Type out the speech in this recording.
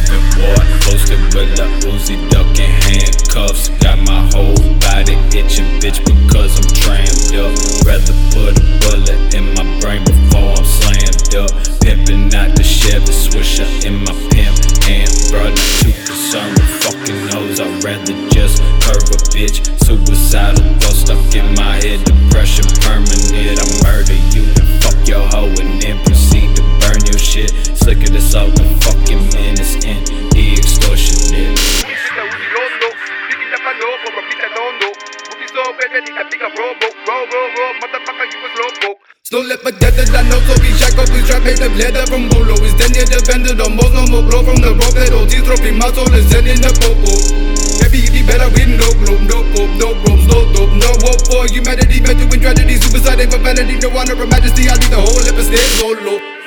moving, boy. Posted with a Uzi, ducking handcuffs. Got my whole body itching, bitch, because I'm trammed up. Rather put a bullet in my brain before I'm slammed up. Pimping out the Chevy Swisher in my pimp hand. Brother, too concerned with fucking hoes. I'd rather just curve a bitch. Suicidal thoughts stuck in my head. Depression permanent. I murder you and fuck your hoe and then proceed to burn your shit. Slicker this out the fucking menace and the extortionate. Don't let my death that I know, so be shackled, please try pay the leather from Bolo. Is then you're dependent on most, no more blow from the rope that OG's trophy, my soul is in the popo. Maybe you better with no globe, no pope, no ropes, no dope, no hope for humanity, meant to win tragedy, suicide, and for vanity, no honor or majesty, I leave the whole episode solo.